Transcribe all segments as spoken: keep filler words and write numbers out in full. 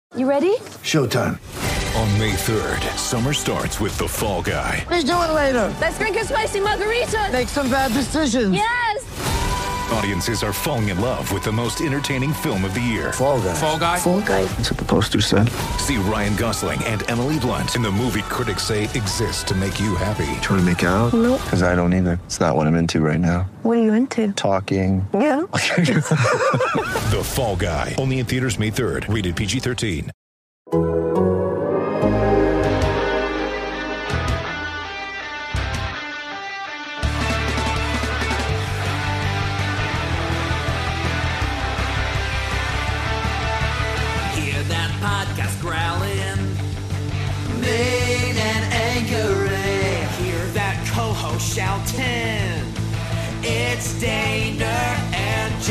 You ready? Showtime. On May third, summer starts with The Fall Guy. Let's do it later. Let's drink a spicy margarita. Make some bad decisions. Yes! Audiences are falling in love with the most entertaining film of the year. Fall Guy. Fall Guy? Fall guy. That's what the poster said. See Ryan Gosling and Emily Blunt in the movie critics say exists to make you happy. Trying to make it out? Nope. Because I don't either. It's not what I'm into right now. What are you into? Talking. Yeah. The Fall Guy. Only in theaters May third. Rated P G thirteen. Podcast growling, mean and angry. Hear that co-host shouting. It's Daner and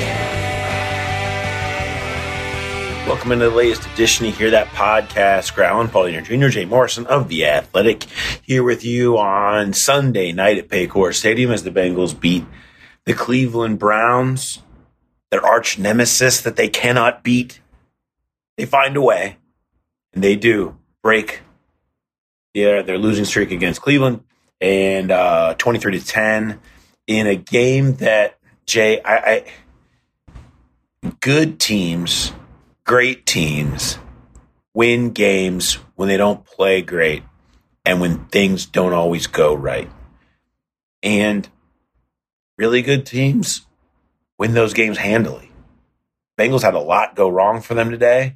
Jay. Welcome into the latest edition of Hear That Podcast growling. Paul Dehner Junior, Jay Morrison of The Athletic, here with you on Sunday night at Paycor Stadium as the Bengals beat the Cleveland Browns, their arch nemesis that they cannot beat. They find a way, and they do break their, their losing streak against Cleveland, and uh, twenty-three to ten in a game that, Jay, I, I good teams, great teams win games when they don't play great and when things don't always go right. And really good teams win those games handily. Bengals had a lot go wrong for them today.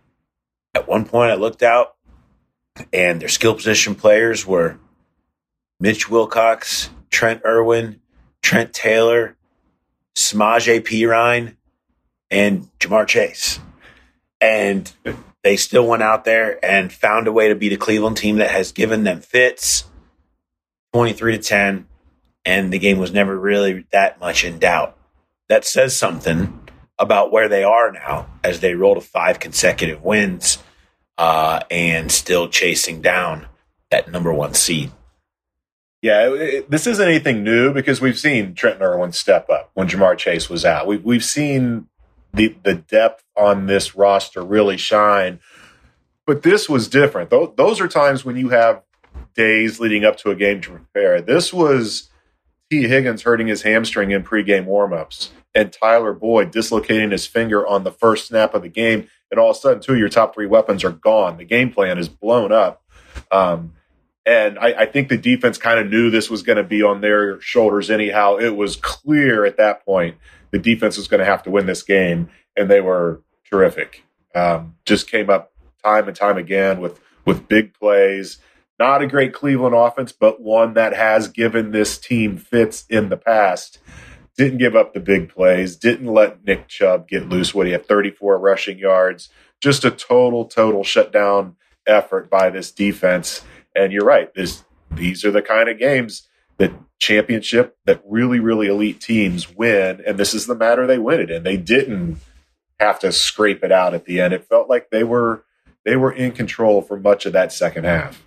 At one point, I looked out, and their skill position players were Mitch Wilcox, Trent Irwin, Trent Taylor, Samaje Perine, and Jamar Chase. And they still went out there and found a way to beat a Cleveland team that has given them fits, twenty-three to ten, and the game was never really that much in doubt. That says something about where they are now as they roll to five consecutive wins uh, and still chasing down that number one seed. Yeah, it, it, this isn't anything new because we've seen Trent Irwin step up when Jamar Chase was out. We've, we've seen the, the depth on this roster really shine. But this was different. Those, those are times when you have days leading up to a game to prepare. This was T. Higgins hurting his hamstring in pregame warmups, and Tyler Boyd dislocating his finger on the first snap of the game, and all of a sudden two of your top three weapons are gone. The game plan is blown up. Um, and I, I think the defense kind of knew this was going to be on their shoulders anyhow. It was clear at that point the defense was going to have to win this game, and they were terrific. Um, just came up time and time again with, with big plays. Not a great Cleveland offense, but one that has given this team fits in the past. Didn't give up the big plays. Didn't let Nick Chubb get loose when he had thirty-four rushing yards. Just a total, total shutdown effort by this defense. And you're right. This, these are the kind of games that championship, that really, really elite teams win. And this is the matter they win it in. They didn't have to scrape it out at the end. It felt like they were they were in control for much of that second half.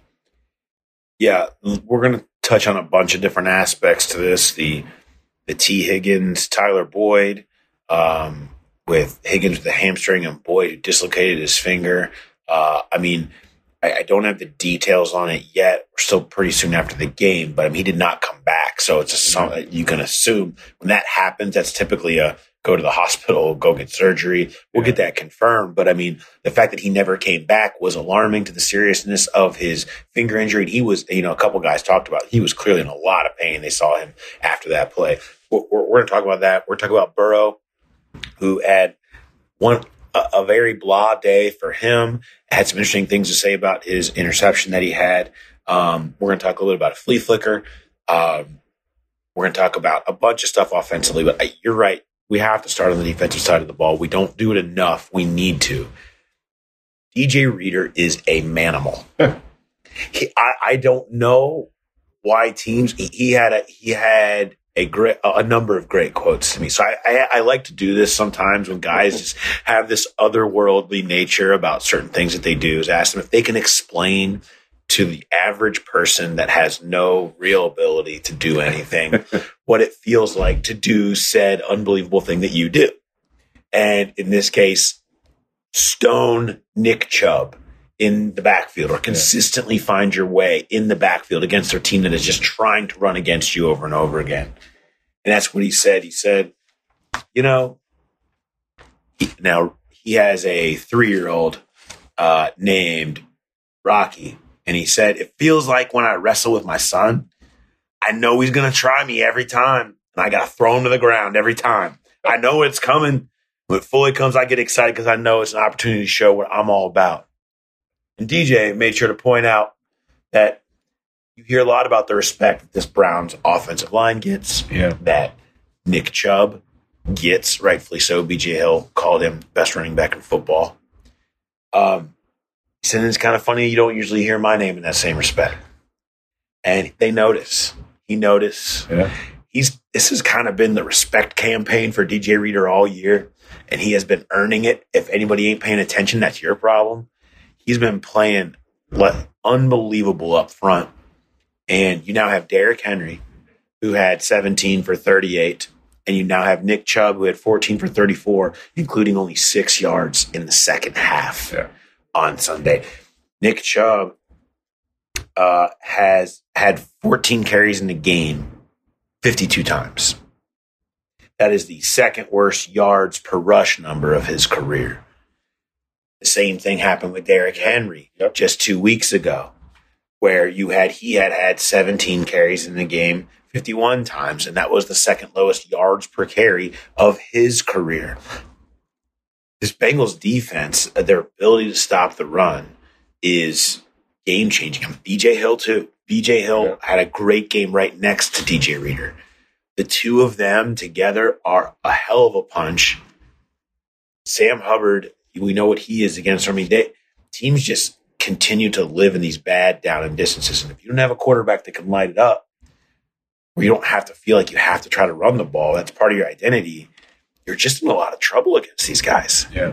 Yeah, we're going to touch on a bunch of different aspects to this. The the T. Higgins, Tyler Boyd, um, with Higgins with the hamstring and Boyd who dislocated his finger. Uh, I mean, I, I don't have the details on it yet. We're still pretty soon after the game, but I mean, he did not come back. So it's just something you can assume when that happens, that's typically a go to the hospital, go get surgery. We'll yeah. get that confirmed. But I mean, the fact that he never came back was alarming to the seriousness of his finger injury. And he was, you know, a couple guys talked about, he was clearly in a lot of pain. They saw him after that play. We're, we're, we're going to talk about that. We're talking about Burrow, who had one, a, a very blah day for him. Had some interesting things to say about his interception that he had. Um, we're going to talk a little bit about a flea flicker. Um, we're going to talk about a bunch of stuff offensively, but I, you're right. We have to start on the defensive side of the ball. We don't do it enough. We need to. D J Reader is a manimal. he, I, I don't know why teams. He, he had a he had a great a number of great quotes to me. So I, I I like to do this sometimes when guys just have this otherworldly nature about certain things that they do. Is ask them if they can explain to the average person that has no real ability to do anything, what it feels like to do said unbelievable thing that you do. And in this case, stone Nick Chubb in the backfield or consistently yeah. find your way in the backfield against their team that is just trying to run against you over and over again. And that's what he said. He said, you know, he, now he has a three-year-old uh, named Rocky. And he said, it feels like when I wrestle with my son, I know he's going to try me every time. And I got to throw him to the ground every time. I know it's coming. When it fully comes, I get excited because I know it's an opportunity to show what I'm all about. And D J made sure to point out that you hear a lot about the respect that this Browns offensive line gets, yeah. that Nick Chubb gets, rightfully so. B J Hill called him best running back in football. Um, he said it's kind of funny you don't usually hear my name in that same respect. And they notice. He noticed. Yeah. He's this has kind of been the respect campaign for D J Reader all year, and he has been earning it. If anybody ain't paying attention, that's your problem. He's been playing unbelievable up front. And you now have Derrick Henry, who had seventeen for thirty-eight, and you now have Nick Chubb, who had fourteen for thirty-four, including only six yards in the second half yeah. on Sunday. Nick Chubb uh, has had fourteen carries in the game fifty-two times. That is the second worst yards per rush number of his career. The same thing happened with Derrick Henry yep. just two weeks ago, where you had he had had seventeen carries in the game fifty-one times, and that was the second lowest yards per carry of his career. This Bengals defense, their ability to stop the run is game-changing. B J Hill, too. B J Hill yeah. had a great game right next to D J Reader. The two of them together are a hell of a punch. Sam Hubbard, we know what he is against. I mean, they, teams just continue to live in these bad down and distances. And if you don't have a quarterback that can light it up, where you don't have to feel like you have to try to run the ball, that's part of your identity, you're just in a lot of trouble against these guys. Yeah.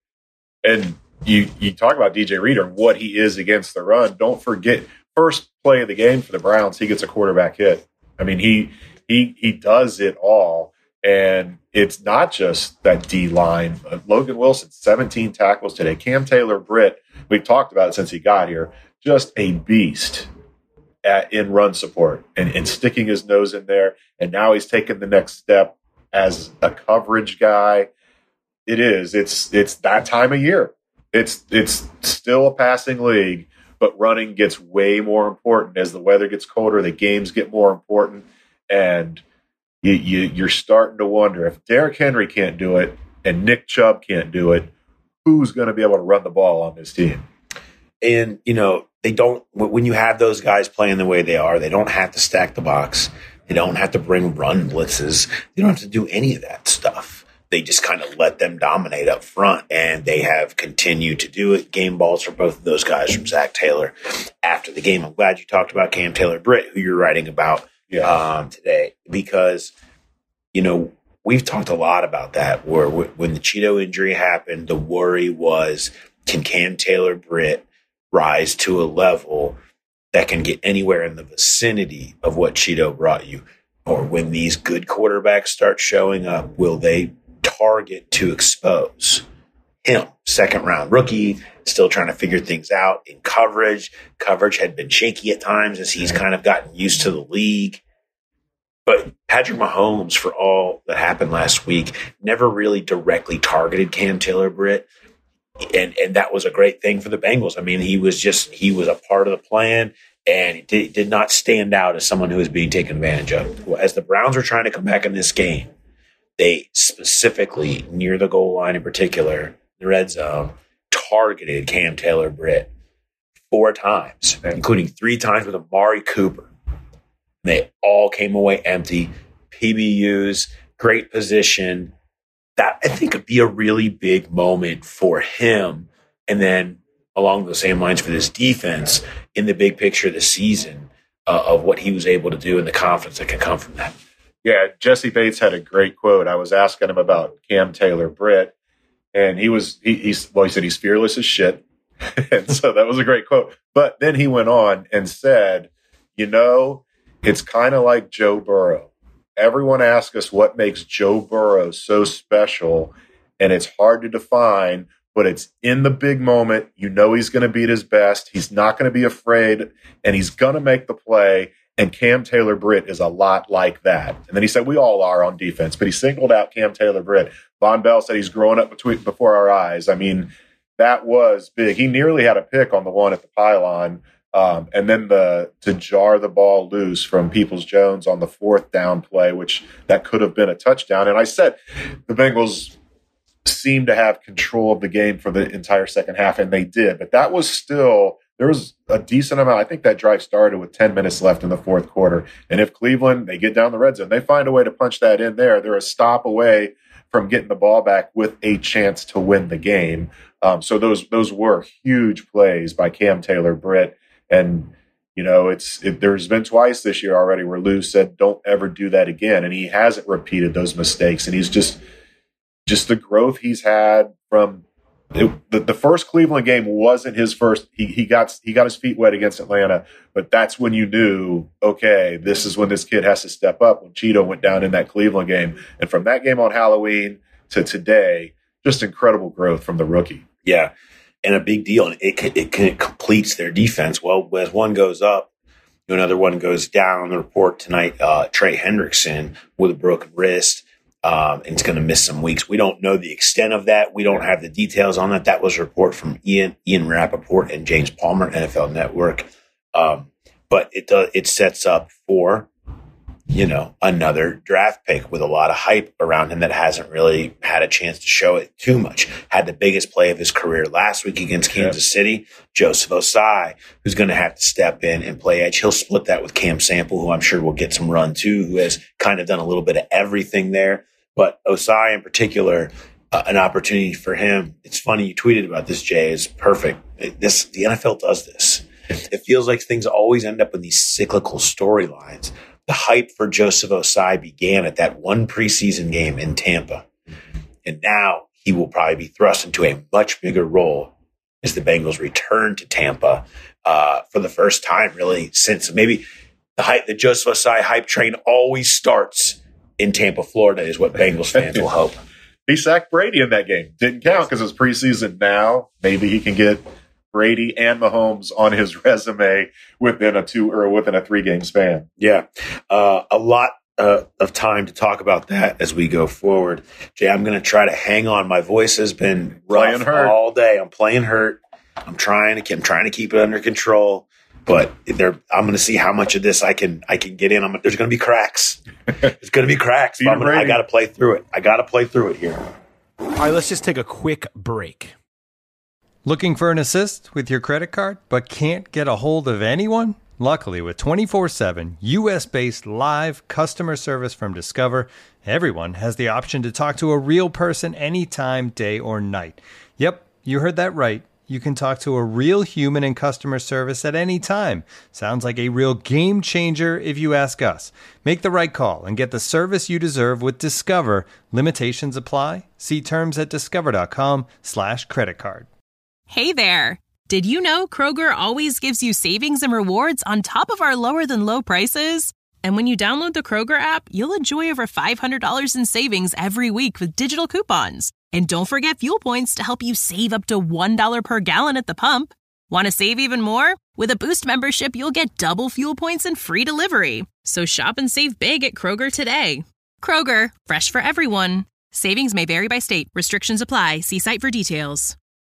And you you talk about D J Reader and what he is against the run. Don't forget, first play of the game for the Browns, he gets a quarterback hit. I mean, he he he does it all. And it's not just that D line. Logan Wilson, seventeen tackles today. Cam Taylor-Britt, we've talked about it since he got here, just a beast at, in run support and, and sticking his nose in there. And now he's taken the next step as a coverage guy. It is. It's it's that time of year. It's it's still a passing league, but running gets way more important as the weather gets colder. The games get more important, and you, you you're starting to wonder if Derrick Henry can't do it and Nick Chubb can't do it, who's going to be able to run the ball on this team? And you know they don't. When you have those guys playing the way they are, they don't have to stack the box. They don't have to bring run blitzes. They don't have to do any of that stuff. They just kind of let them dominate up front, and they have continued to do it. Game balls for both of those guys from Zach Taylor after the game. I'm glad you talked about Cam Taylor-Britt, who you're writing about yeah. um, today, because, you know, we've talked a lot about that, where w- when the Cheeto injury happened, the worry was, can Cam Taylor-Britt rise to a level that can get anywhere in the vicinity of what Cheeto brought you? Or when these good quarterbacks start showing up, will they target to expose him? Second round rookie, still trying to figure things out in coverage. Coverage had been shaky at times as he's kind of gotten used to the league. But Patrick Mahomes, for all that happened last week, never really directly targeted Cam Taylor-Britt. And and that was a great thing for the Bengals. I mean, he was just, he was a part of the plan, and he did, did not stand out as someone who was being taken advantage of. As the Browns were trying to come back in this game, they specifically, near the goal line in particular, the red zone, targeted Cam Taylor-Britt four times, including three times with Amari Cooper. They all came away empty. P B Us, great position. That, I think, would be a really big moment for him. And then along the same lines for this defense in the big picture of the season uh, of what he was able to do and the confidence that can come from that. Yeah, Jesse Bates had a great quote. I was asking him about Cam Taylor-Britt, and he was he, he's well, he said he's fearless as shit, and so that was a great quote. But then he went on and said, "You know, it's kind of like Joe Burrow. Everyone asks us what makes Joe Burrow so special, and it's hard to define. but it's in the big moment. You know he's going to be at his best. He's not going to be afraid, and he's going to make the play. And Cam Taylor-Britt is a lot like that. And then he said, we all are on defense, but he singled out Cam Taylor-Britt. Von Bell said he's growing up between, before our eyes. I mean, that was big. He nearly had a pick on the one at the pylon. Um, and then the to jar the ball loose from Peoples-Jones on the fourth down play, which that could have been a touchdown. And I said the Bengals seemed to have control of the game for the entire second half, and they did. But that was still – there was a decent amount. I think that drive started with ten minutes left in the fourth quarter. And if Cleveland, they get down the red zone, they find a way to punch that in there. They're a stop away from getting the ball back with a chance to win the game. Um, so those those were huge plays by Cam Taylor-Britt. And, you know, it's it, there's been twice this year already where Lou said, don't ever do that again. And he hasn't repeated those mistakes. And he's just just the growth he's had from It, the, the first Cleveland game wasn't his first. He he got he got his feet wet against Atlanta, but that's when you knew, okay, this is when this kid has to step up. When Cheeto went down in that Cleveland game, and from that game on Halloween to today, just incredible growth from the rookie. Yeah, and a big deal. And it it, it completes their defense. Well, as one goes up, another one goes down. On the report tonight, uh, Trey Hendrickson with a broken wrist. Um, and it's going to miss some weeks. We don't know the extent of that. We don't have the details on that. That was a report from Ian Ian Rappaport and James Palmer, N F L Network. Um, but it does it sets up for, you know, another draft pick with a lot of hype around him that hasn't really had a chance to show it too much. Had the biggest play of his career last week against Kansas yeah. City. Joseph Osai, who's going to have to step in and play edge. He'll split that with Cam Sample, who I'm sure will get some run too, who has kind of done a little bit of everything there. But Osai in particular, uh, an opportunity for him. It's funny you tweeted about this, Jay. Is perfect. It, this the N F L does this. It feels like things always end up in these cyclical storylines. The hype for Joseph Osai began at that one preseason game in Tampa, and now he will probably be thrust into a much bigger role as the Bengals return to Tampa uh, for the first time, really, since maybe the hype, the Joseph Osai hype train always starts in Tampa, Florida, is what Bengals fans will hope. He sacked Brady in that game. Didn't count because it's preseason now. Maybe he can get Brady and Mahomes on his resume within a two or within a three game span. Yeah. Uh, a lot uh, of time to talk about that as we go forward. Jay, I'm going to try to hang on. My voice has been rough all day. I'm playing hurt. I'm trying to, I'm trying to keep it under control. But there, I'm going to see how much of this I can I can get in. I'm, there's going to be cracks. There's going to be cracks. But I'm gonna, I got to play through it. I got to play through it here. All right, let's just take a quick break. Looking for an assist with your credit card, but can't get a hold of anyone? Luckily, with twenty-four seven U S-based live customer service from Discover, everyone has the option to talk to a real person anytime, day or night. Yep, you heard that right. You can talk to a real human in customer service at any time. Sounds like a real game changer if you ask us. Make the right call and get the service you deserve with Discover. Limitations apply. See terms at discover.com slash credit card. Hey there. Did you know Kroger always gives you savings and rewards on top of our lower than low prices? And when you download the Kroger app, you'll enjoy over five hundred dollars in savings every week with digital coupons. And don't forget fuel points to help you save up to one dollar per gallon at the pump. Want to save even more? With a Boost membership, you'll get double fuel points and free delivery. So shop and save big at Kroger today. Kroger, fresh for everyone. Savings may vary by state. Restrictions apply. See site for details.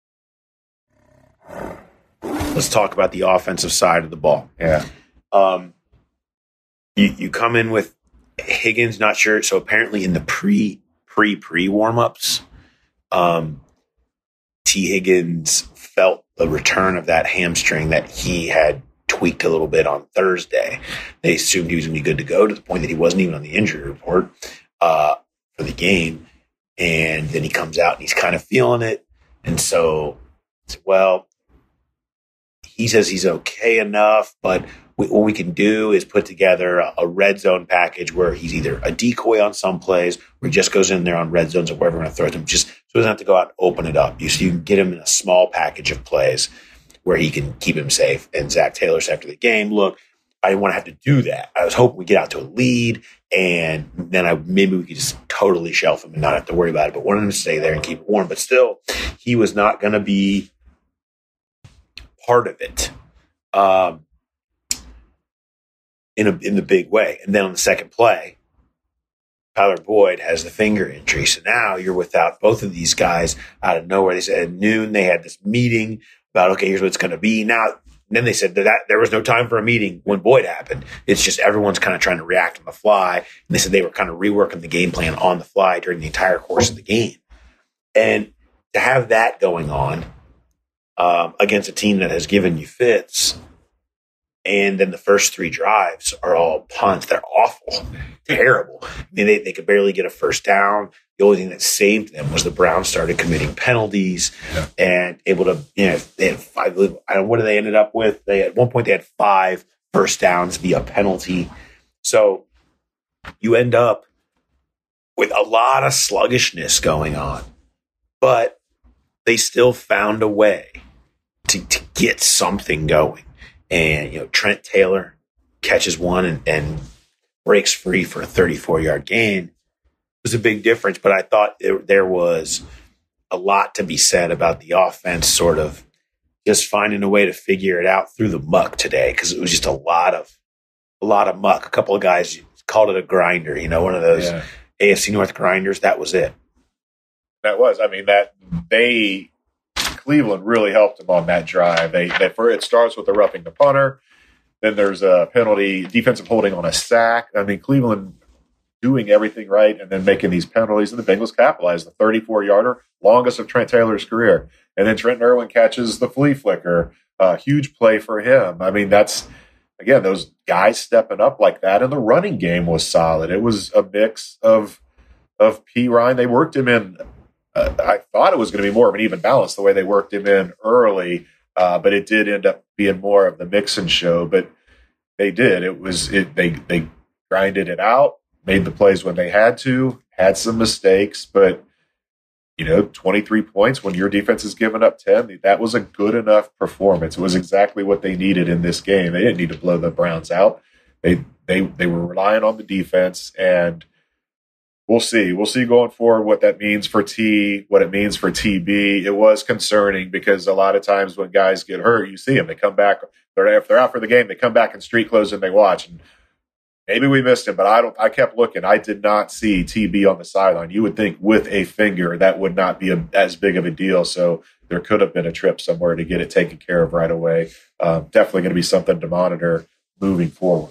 Let's talk about the offensive side of the ball. Yeah. Um, you, you come in with Higgins, not sure. So apparently in the pre, pre, pre warm-ups, Um, T. Higgins felt the return of that hamstring that he had tweaked a little bit on Thursday. They assumed he was going to be good to go, to the point that he wasn't even on the injury report uh, for the game. And then he comes out and he's kind of feeling it. And so, well, he says he's okay enough, but we, what we can do is put together a, a red zone package where he's either a decoy on some plays, or he just goes in there on red zones or wherever we're going to throw him, just so he doesn't have to go out and open it up. You, so you can get him in a small package of plays where he can keep him safe. And Zach Taylor said after the game, look, I didn't want to have to do that. I was hoping we get out to a lead, and then I maybe we could just totally shelf him and not have to worry about it. But wanted him to stay there and keep it warm. But still, he was not going to be part of it um, in a, in the big way. And then on the second play, Tyler Boyd has the finger injury. So now you're without both of these guys out of nowhere. They said at noon they had this meeting about, okay, here's what it's going to be. Now, then they said that, that there was no time for a meeting when Boyd happened. It's just everyone's kind of trying to react on the fly. And they said they were kind of reworking the game plan on the fly during the entire course of the game. And to have that going on um, against a team that has given you fits, and then the first three drives are all punts. They're awful, terrible. I mean, they, they could barely get a first down. The only thing that saved them was the Browns started committing penalties yeah. and able to, you know, they had five. I don't know what they ended up with. They at one point they had five first downs via penalty. So you end up with a lot of sluggishness going on, but they still found a way to, to get something going. And, you know, Trent Taylor catches one and, and breaks free for a thirty-four yard gain. It was a big difference, but I thought there, there was a lot to be said about the offense sort of just finding a way to figure it out through the muck today, because it was just a lot of a lot of muck. A couple of guys called it a grinder, you know, one of those yeah. A F C North grinders. That was it. That was, I mean, that they – Cleveland really helped them on that drive. They, they for it starts with the roughing the punter, then there's a penalty, defensive holding on a sack. I mean, Cleveland doing everything right and then making these penalties, and the Bengals capitalized. The thirty-four yarder, longest of Trent Taylor's career, and then Trent Irwin catches the flea flicker. A uh, huge play for him. I mean, that's again those guys stepping up like that, and the running game was solid. It was a mix of of P. Ryan. They worked him in. Uh, I thought it was going to be more of an even balance the way they worked him in early, uh, but it did end up being more of the Mixon show. But they did. It was it. They they grinded it out, made the plays when they had to, had some mistakes, but you know, twenty-three points when your defense is giving up ten. That was a good enough performance. It was exactly what they needed in this game. They didn't need to blow the Browns out. They they they were relying on the defense, and We'll see. We'll see going forward what that means for T, what it means for T B. It was concerning because a lot of times when guys get hurt, you see them. They come back. They're, if they're out for the game, they come back in street clothes and they watch. And maybe we missed him, but I don't. I kept looking. I did not see T B on the sideline. You would think with a finger that would not be a, as big of a deal. So there could have been a trip somewhere to get it taken care of right away. Um, definitely going to be something to monitor moving forward.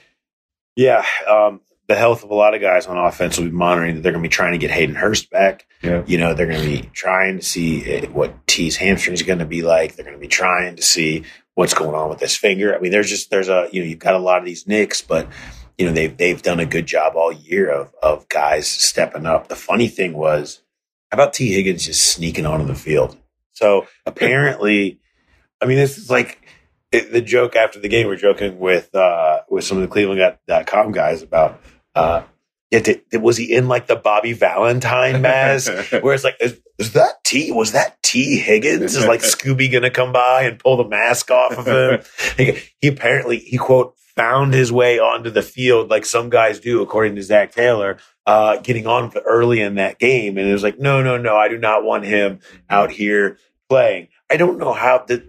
Yeah. Um, The health of a lot of guys on offense will be monitoring. They're going to be trying to get Hayden Hurst back. Yeah. You know, they're going to be trying to see what T's hamstring is going to be like. They're going to be trying to see what's going on with this finger. I mean, there's just there's a you know you've got a lot of these nicks, but you know they've they've done a good job all year of of guys stepping up. The funny thing was, how about T Higgins just sneaking onto the field? So apparently, I mean, this is like. It, the joke after the game, we're joking with uh, with some of the Cleveland dot com guys about, uh, it, it, was he in like the Bobby Valentine mask? Where it's like, is, is that T? Was that T Higgins? Is like Scooby going to come by and pull the mask off of him? he, he apparently, he quote, found his way onto the field like some guys do, according to Zach Taylor, uh, getting on early in that game. And it was like, no, no, no, I do not want him out here playing. I don't know how the.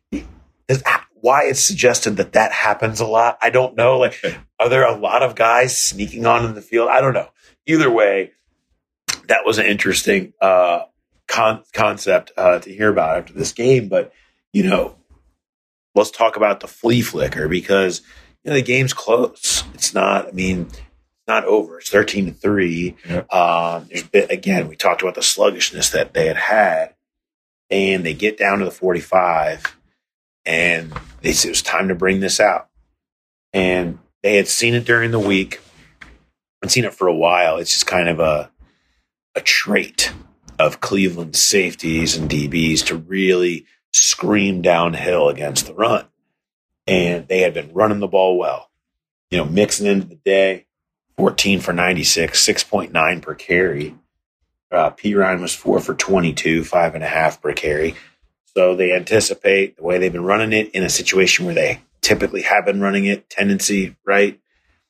Why it's suggested that that happens a lot, I don't know. Like, are there a lot of guys sneaking on in the field? I don't know. Either way, that was an interesting uh, con- concept uh, to hear about after this game. But, you know, let's talk about the flea flicker because, you know, the game's close. It's not, I mean, it's not over. It's thirteen to three. Yeah. Um, there's been, again, we talked about the sluggishness that they had had, and they get down to the forty-five. And they said it was time to bring this out. And they had seen it during the week and seen it for a while. It's just kind of a a trait of Cleveland safeties and D Bs to really scream downhill against the run. And they had been running the ball well. You know, mixing into the day, fourteen for ninety-six, six point nine per carry. Uh, P. Ryan was four for twenty-two, five and a half per carry. So they anticipate the way they've been running it in a situation where they typically have been running it, tendency, right,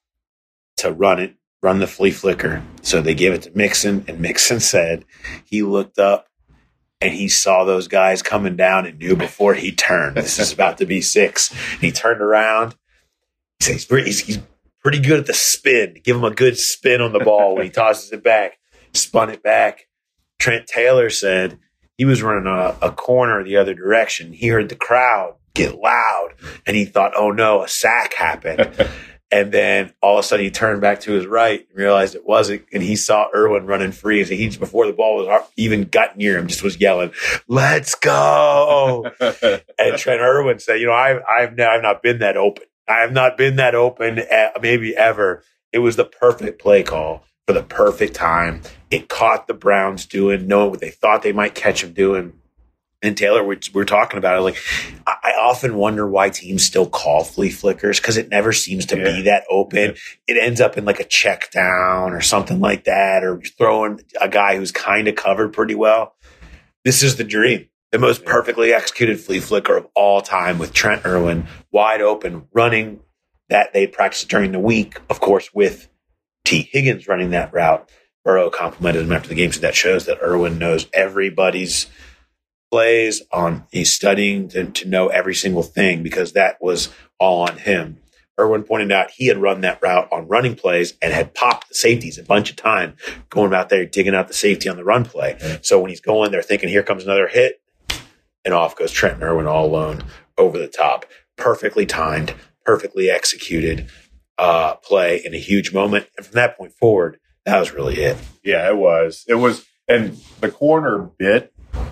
to run it, run the flea flicker. So they gave it to Mixon, and Mixon said he looked up and he saw those guys coming down and knew before he turned, this is about to be six. And he turned around. He said he's pretty, he's, he's pretty good at the spin. Give him a good spin on the ball when he tosses it back. Spun it back. Trent Taylor said he was running a, a corner the other direction. He heard the crowd get loud, and he thought, oh, no, a sack happened. And then all of a sudden he turned back to his right and realized it wasn't, and he saw Irwin running free. So he, before the ball was even got near him, just was yelling, let's go. And Trent Irwin said, you know, I've, I've, I've not been that open. I have not been that open, maybe ever. It was the perfect play call for the perfect time. It caught the Browns doing, knowing what they thought they might catch him doing. And Taylor, we're, we're talking about it. Like, I often wonder why teams still call flea flickers, because it never seems to yeah. be that open. Yeah. It ends up in like a check down or something like that, or throwing a guy who's kind of covered pretty well. This is the dream. The most yeah. perfectly executed flea flicker of all time, with Trent Irwin wide open, running that they practiced during the week, of course, with T. Higgins running that route. Burrow complimented him after the game, so that shows that Irwin knows everybody's plays on. He's studying to, to know every single thing, because that was all on him. Irwin pointed out he had run that route on running plays and had popped the safeties a bunch of time, going out there, digging out the safety on the run play. So when he's going there thinking, here comes another hit, and off goes Trent Irwin all alone over the top. Perfectly timed, perfectly executed uh, play in a huge moment. And from that point forward, that was really it. Yeah, it was. It was. And the corner bit,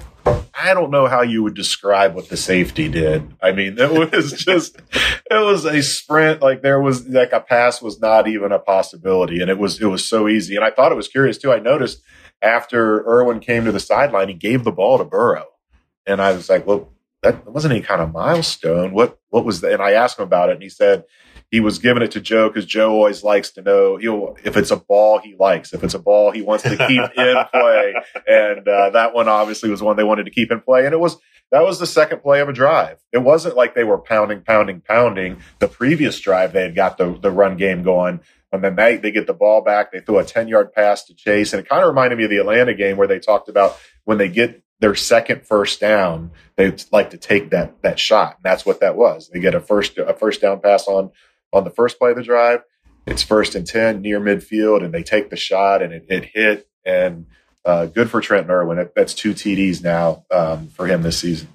I don't know how you would describe what the safety did. I mean, it was just, it was a sprint. Like there was like a pass was not even a possibility. And it was, it was so easy. And I thought it was curious too. I noticed after Irwin came to the sideline, he gave the ball to Burrow. And I was like, well, that wasn't any kind of milestone. What, what was that? And I asked him about it, and he said he was giving it to Joe because Joe always likes to know he'll, if it's a ball he likes, if it's a ball he wants to keep in play. And uh, that one obviously was one they wanted to keep in play. And it was, that was the second play of a drive. It wasn't like they were pounding, pounding, pounding. The previous drive, they had got the, the run game going. And then they, they get the ball back. They threw a ten-yard pass to Chase. And it kind of reminded me of the Atlanta game where they talked about when they get their second first down, they like to take that that shot. And that's what that was. They get a first a first down pass on on the first play of the drive. It's first and ten near midfield, and they take the shot, and it, it hit. And uh, good for Trent Irwin. It, that's two T Ds now um, for him this season.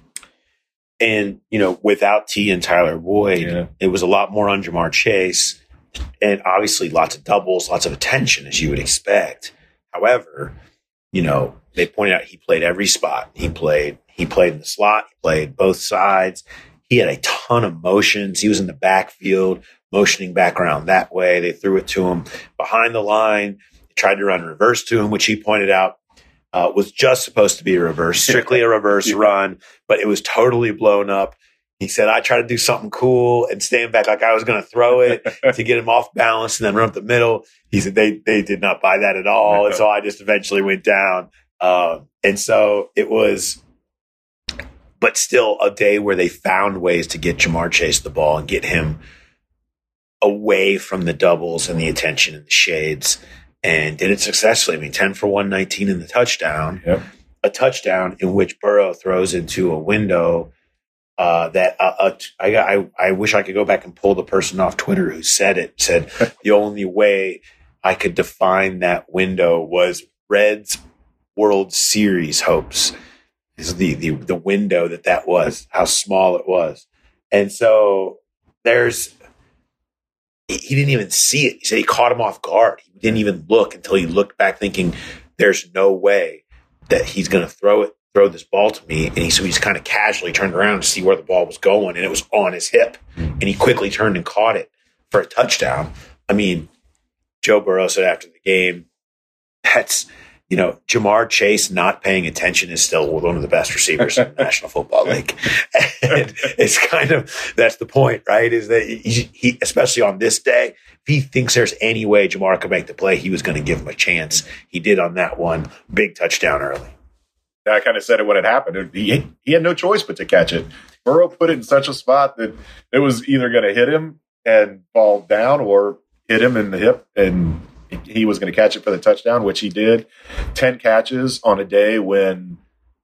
And, you know, without T and Tyler Boyd, yeah. it was a lot more on Jamar Chase, and obviously lots of doubles, lots of attention, as you would expect. However, you know, they pointed out he played every spot. He played, he played in the slot. He played both sides. He had a ton of motions. He was in the backfield, motioning back around that way. They threw it to him behind the line. They tried to run reverse to him, which he pointed out uh, was just supposed to be a reverse, strictly a reverse run, but it was totally blown up. He said, I tried to do something cool and stand back like I was going to throw it to get him off balance and then run up the middle. He said they they did not buy that at all. And so I just eventually went down. Um, and so it was, but still a day where they found ways to get Jamar Chase the ball and get him away from the doubles and the attention and the shades, and did it successfully. I mean, ten for one nineteen in the touchdown, yep. a touchdown in which Burrow throws into a window uh, that uh, uh, I, I, I wish I could go back and pull the person off Twitter who said it, said the only way I could define that window was Reds World Series hopes. Is the, the the window that that was, how small it was. And so there's, he didn't even see it. He said he caught him off guard. He didn't even look until he looked back thinking, there's no way that he's going to throw it, throw this ball to me. And he, so he's kind of casually turned around to see where the ball was going, and it was on his hip. And he quickly turned and caught it for a touchdown. I mean, Joe Burrow said after the game, that's, you know, Jamar Chase not paying attention is still one of the best receivers in the National Football League. And it's kind of, that's the point, right? Is that he, he, especially on this day, if he thinks there's any way Jamar could make the play, he was going to give him a chance. He did on that one. Big touchdown early. I kind of said it when it happened. He, he had no choice but to catch it. Burrow put it in such a spot that it was either going to hit him and fall down or hit him in the hip, and he was going to catch it for the touchdown, which he did. Ten catches on a day when,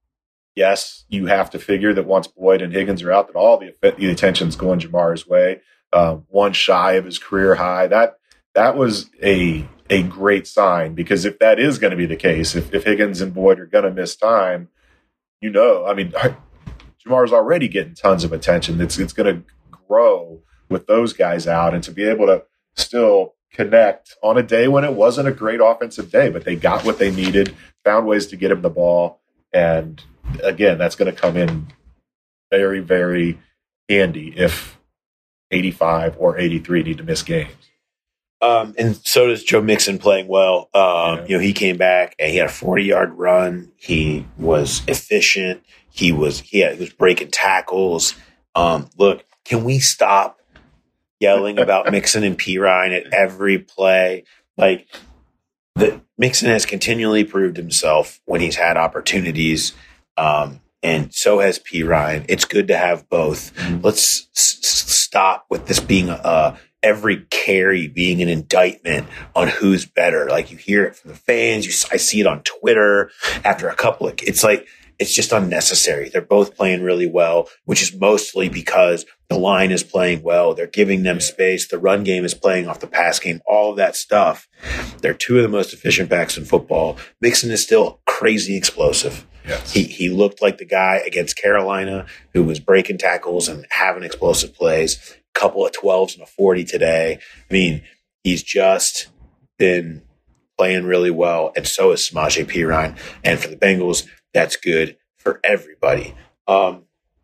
yes, you have to figure that once Boyd and Higgins are out, that all the, the attention's going Jamar's way. Uh, one shy of his career high. That that was a a great sign, because if that is going to be the case, if, if Higgins and Boyd are going to miss time, you know, I mean, Jamar's already getting tons of attention. It's it's going to grow with those guys out, and to be able to still connect on a day when it wasn't a great offensive day, but they got what they needed, found ways to get him the ball, and again, that's going to come in very, very handy if eighty-five or eighty-three need to miss games. Um, and so does Joe Mixon playing well. Um, yeah. You know, he came back and he had a forty-yard run. He was efficient. He was he, had, he was breaking tackles. Um, look, can we stop yelling about Mixon and Perine at every play? Like, the Mixon has continually proved himself when he's had opportunities. Um, and so has Perine. It's good to have both. Mm-hmm. Let's s- stop with this being a, every carry being an indictment on who's better. Like, you hear it from the fans. You, I see it on Twitter after a couple of, it's like, it's just unnecessary. They're both playing really well, which is mostly because the line is playing well. They're giving them space. The run game is playing off the pass game, all of that stuff. They're two of the most efficient backs in football. Mixon is still crazy explosive. Yes. He he looked like the guy against Carolina who was breaking tackles and having explosive plays. A couple of twelves and a forty today. I mean, he's just been playing really well, and so is Samaje Perine. And for the Bengals, that's good for everybody. Um,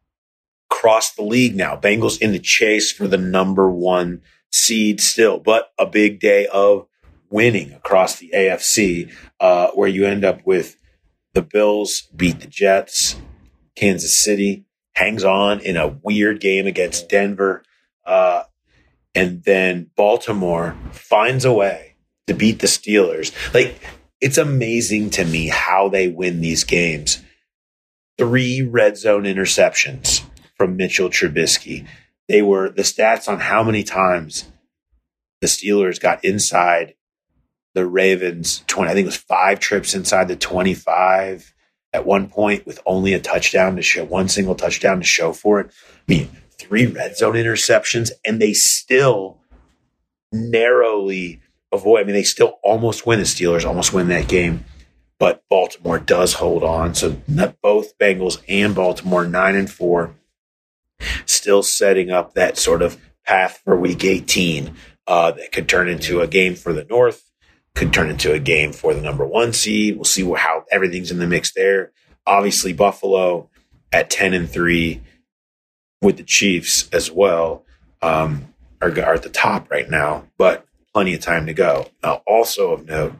across the league now, Bengals in the chase for the number one seed still, but a big day of winning across the A F C, uh, where you end up with the Bills beat the Jets. Kansas City hangs on in a weird game against Denver. Uh, and then Baltimore finds a way to beat the Steelers. Like, it's amazing to me how they win these games. Three red zone interceptions from Mitchell Trubisky. They were the stats on how many times the Steelers got inside the Ravens twenty. I think it was five trips inside the twenty-five at one point with only a touchdown to show, one single touchdown to show for it. I mean, three red zone interceptions, and they still narrowly avoid. I mean, they still almost win. The Steelers almost win that game, but Baltimore does hold on. So not both Bengals and Baltimore nine and four, still setting up that sort of path for Week eighteen uh, that could turn into a game for the North. Could turn into a game for the number one seed. We'll see how everything's in the mix there. Obviously, Buffalo at ten and three with the Chiefs as well um, are, are at the top right now, but plenty of time to go. Now, also of note,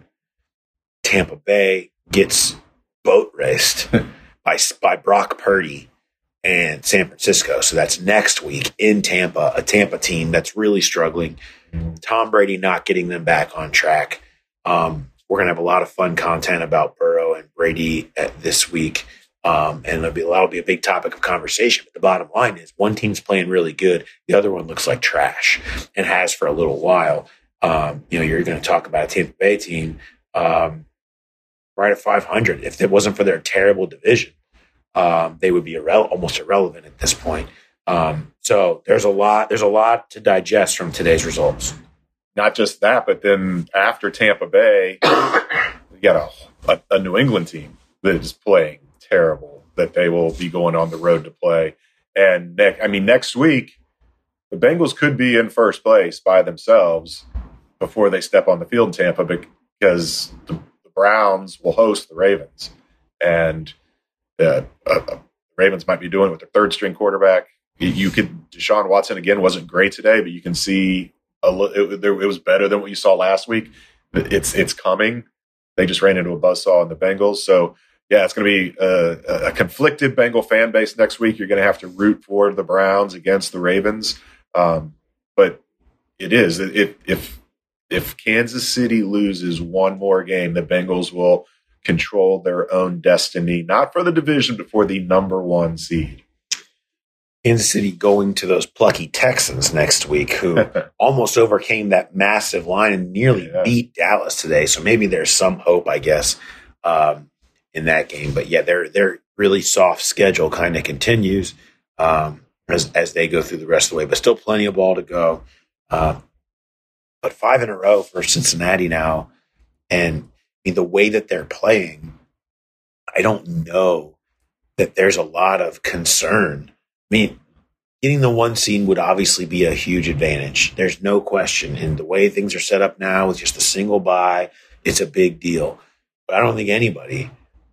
Tampa Bay gets boat raced by by Brock Purdy and San Francisco. So that's next week in Tampa, a Tampa team that's really struggling. Tom Brady not getting them back on track. Um, we're going to have a lot of fun content about Burrow and Brady at this week. Um, and it'll be, that'll be a big topic of conversation. But the bottom line is one team's playing really good. The other one looks like trash and has for a little while. Um, you know, you're going to talk about a Tampa Bay team um, right at five hundred. If it wasn't for their terrible division, um, they would be irre- almost irrelevant at this point. Um, so there's a lot, there's a lot to digest from today's results. Not just that, but then after Tampa Bay, you got a, a, a New England team that is playing terrible, that they will be going on the road to play. And ne- I mean, next week, the Bengals could be in first place by themselves before they step on the field in Tampa, because the, the Browns will host the Ravens. And uh, uh, the Ravens might be doing it with their third string quarterback. You could, Deshaun Watson again wasn't great today, but you can see a, it, it was better than what you saw last week. It's it's coming. They just ran into a buzzsaw in the Bengals. So, yeah, it's going to be a, a conflicted Bengal fan base next week. You're going to have to root for the Browns against the Ravens. Um, but it is. If, if, if Kansas City loses one more game, the Bengals will control their own destiny, not for the division, but for the number one seed. Kansas City going to those plucky Texans next week, who almost overcame that massive line and nearly yeah. beat Dallas today. So maybe there's some hope, I guess, um, in that game. But yeah, their their really soft schedule kind of continues um, as as they go through the rest of the way. But still plenty of ball to go. Uh, but five in a row for Cincinnati now, and I mean the way that they're playing, I don't know that there's a lot of concern. I mean, getting the one seed would obviously be a huge advantage. There's no question. And the way things are set up now with just a single bye, it's a big deal. But I don't think anybody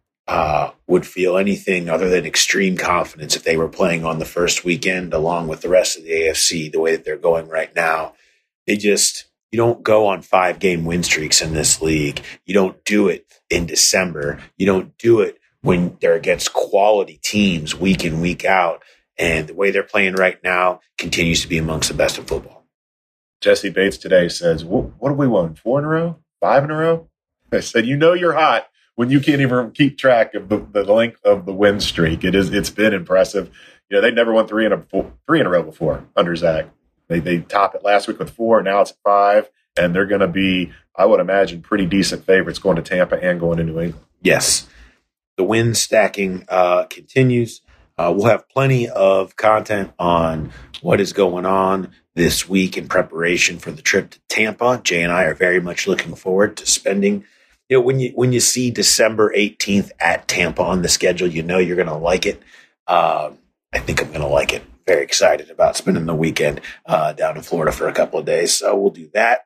uh, would feel anything other than extreme confidence if they were playing on the first weekend along with the rest of the A F C the way that they're going right now. They just, you don't go on five-game win streaks in this league. You don't do it in December. You don't do it when they're against quality teams week in, week out. And the way they're playing right now continues to be amongst the best in football. Jesse Bates today says, what have we won? Four in a row? Five in a row? I said, you know you're hot when you can't even keep track of the, the length of the win streak. It is, it's been impressive. You know, they never won three in a four, three in a row before under Zach. They they top it last week with four. Now it's five. And they're going to be, I would imagine, pretty decent favorites going to Tampa and going to New England. Yes. The win stacking uh, continues. Uh, we'll have plenty of content on what is going on this week in preparation for the trip to Tampa. Jay and I are very much looking forward to spending, you know, when you when you see December eighteenth at Tampa on the schedule, you know you're going to like it. Uh, I think I'm going to like it. Very excited about spending the weekend uh, down in Florida for a couple of days. So we'll do that.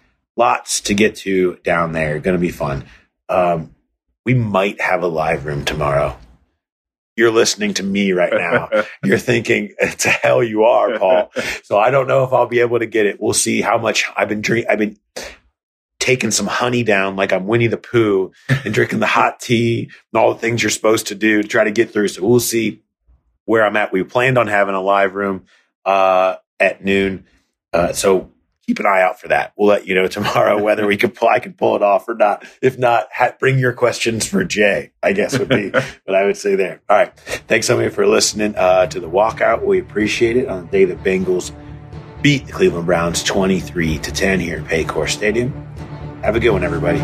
Lots to get to down there. Going to be fun. Um, we might have a live room tomorrow. You're listening to me right now. You're thinking, to hell you are, Paul. So I don't know if I'll be able to get it. We'll see how much I've been drinking. I've been taking some honey down like I'm Winnie the Pooh and drinking the hot tea and all the things you're supposed to do to try to get through. So we'll see where I'm at. We planned on having a live room uh, at noon. Uh, so keep an eye out for that. We'll let you know tomorrow whether we can pull, I can pull it off or not. If not, ha- bring your questions for Jay, I guess would be what I would say there. All right. Thanks so much for listening uh, to the walkout. We appreciate it on the day the Bengals beat the Cleveland Browns twenty-three to ten here at Paycor Stadium. Have a good one, everybody.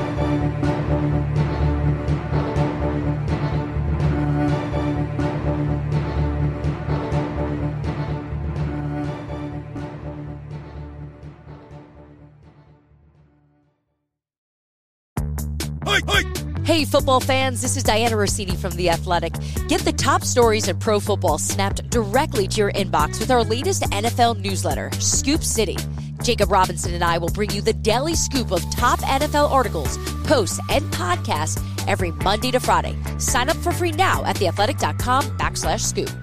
Hey, football fans, this is Diana Rossini from The Athletic. Get the top stories in pro football snapped directly to your inbox with our latest N F L newsletter, Scoop City. Jacob Robinson and I will bring you the daily scoop of top N F L articles, posts, and podcasts every Monday to Friday. Sign up for free now at theathletic.com backslash scoop.